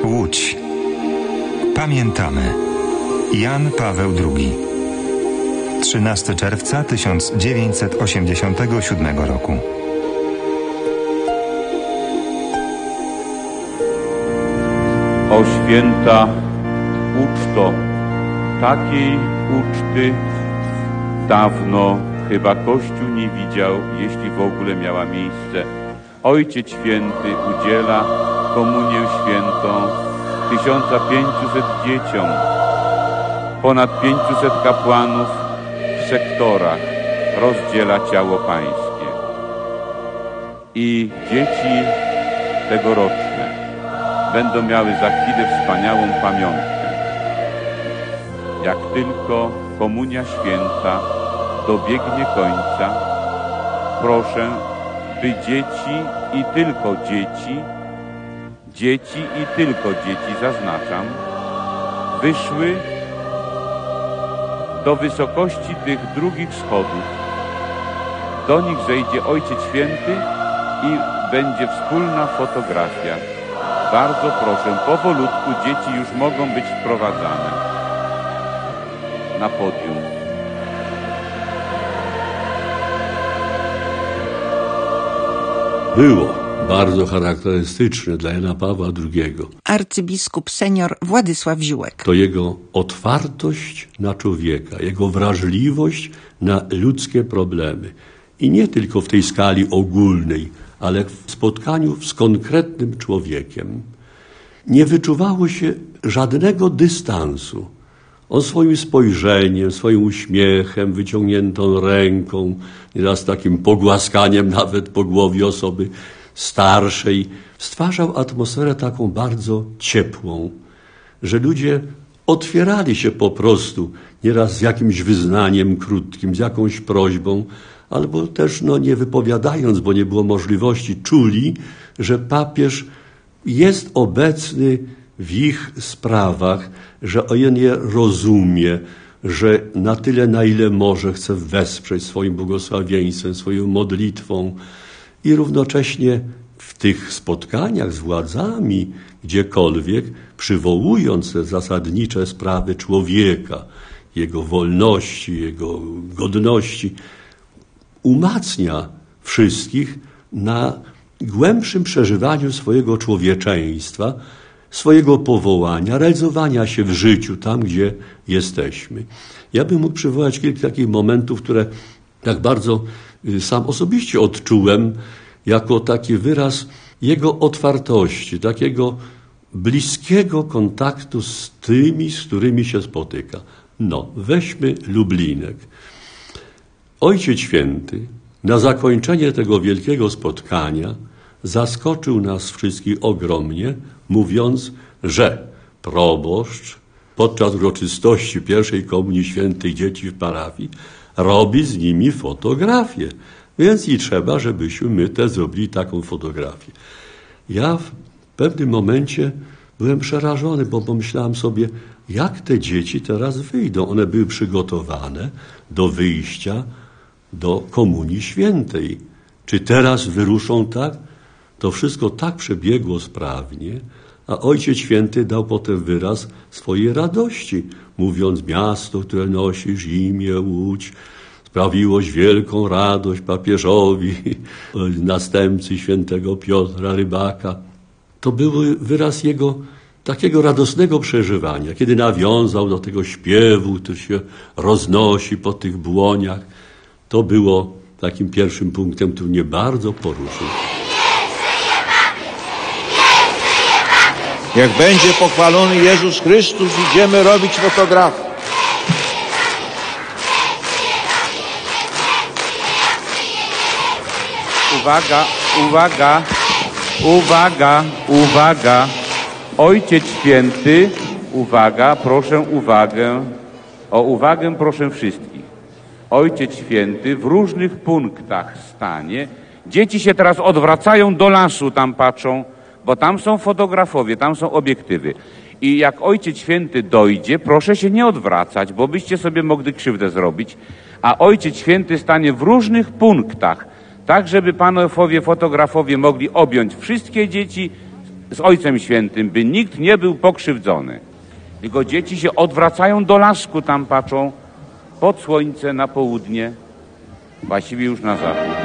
Łódź. Pamiętamy. Jan Paweł II. 13 czerwca 1987 roku. O święta uczto, takiej uczty dawno chyba Kościół nie widział, jeśli w ogóle miała miejsce. Ojciec Święty udziela komunię świętą 1500 dzieciom, ponad 500 kapłanów w sektorach rozdziela ciało pańskie. I dzieci tegoroczne będą miały za chwilę wspaniałą pamiątkę. Jak tylko komunia święta dobiegnie końca, proszę, by dzieci i tylko dzieci, zaznaczam, wyszły do wysokości tych drugich schodów. Do nich zejdzie Ojciec Święty i będzie wspólna fotografia. Bardzo proszę, powolutku dzieci już mogą być wprowadzane na podium. Było bardzo charakterystyczne dla Jana Pawła II. Arcybiskup senior Władysław Ziółek. To jego otwartość na człowieka, jego wrażliwość na ludzkie problemy. I nie tylko w tej skali ogólnej, ale w spotkaniu z konkretnym człowiekiem. Nie wyczuwało się żadnego dystansu. On swoim spojrzeniem, swoim uśmiechem, wyciągniętą ręką, nieraz takim pogłaskaniem nawet po głowie osoby starszej, stwarzał atmosferę taką bardzo ciepłą, że ludzie otwierali się po prostu nieraz z jakimś wyznaniem krótkim, z jakąś prośbą, albo też nie wypowiadając, bo nie było możliwości, czuli, że papież jest obecny w ich sprawach, że on je rozumie, że na tyle, na ile może, chce wesprzeć swoim błogosławieństwem, swoją modlitwą i równocześnie w tych spotkaniach z władzami, gdziekolwiek, przywołując te zasadnicze sprawy człowieka, jego wolności, jego godności, umacnia wszystkich na głębszym przeżywaniu swojego człowieczeństwa, swojego powołania, realizowania się w życiu tam, gdzie jesteśmy. Ja bym mógł przywołać kilka takich momentów, które tak bardzo sam osobiście odczułem jako taki wyraz jego otwartości, takiego bliskiego kontaktu z tymi, z którymi się spotyka. Weźmy Lublinek. Ojciec Święty na zakończenie tego wielkiego spotkania zaskoczył nas wszystkich ogromnie, mówiąc, że proboszcz podczas uroczystości pierwszej komunii świętej dzieci w parafii robi z nimi fotografię. Więc i trzeba, żebyśmy my też zrobili taką fotografię. Ja w pewnym momencie byłem przerażony, bo pomyślałem sobie, jak te dzieci teraz wyjdą. One były przygotowane do wyjścia do komunii świętej. Czy teraz wyruszą tak? To wszystko tak przebiegło sprawnie, a Ojciec Święty dał potem wyraz swojej radości, mówiąc: miasto, które nosisz imię Łódź, sprawiłoś wielką radość papieżowi, następcy świętego Piotra Rybaka. To był wyraz jego takiego radosnego przeżywania, kiedy nawiązał do tego śpiewu, który się roznosi po tych błoniach. To było takim pierwszym punktem, który mnie bardzo poruszył. Jak będzie pochwalony Jezus Chrystus, idziemy robić fotografię. Uwaga, uwaga, uwaga, uwaga. Ojciec Święty, uwaga, proszę uwagę. O uwagę proszę wszystkich. Ojciec Święty w różnych punktach stanie. Dzieci się teraz odwracają do lasu, tam patrzą, bo tam są fotografowie, tam są obiektywy. I jak Ojciec Święty dojdzie, proszę się nie odwracać, bo byście sobie mogli krzywdę zrobić. A Ojciec Święty stanie w różnych punktach, tak żeby panowie fotografowie mogli objąć wszystkie dzieci z Ojcem Świętym, by nikt nie był pokrzywdzony. Tylko dzieci się odwracają do lasku, tam patrzą pod słońce na południe, właściwie już na zachód.